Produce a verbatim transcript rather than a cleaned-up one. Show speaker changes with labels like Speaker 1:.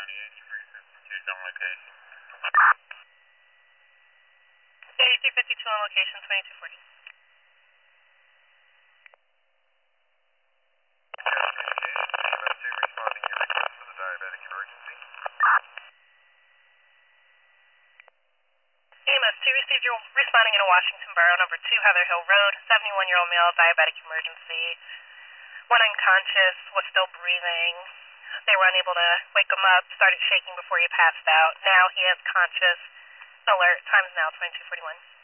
Speaker 1: eighty-two fifty-two on location, twenty-two forty. E M S two received your responding in Washington Borough, number two Heather Hill Road, seventy-one-year-old male, diabetic emergency. Went unconscious, was still breathing. They were unable to wake him up, started shaking before he passed out. Now he is conscious. Alert, time is now twenty-two forty-one.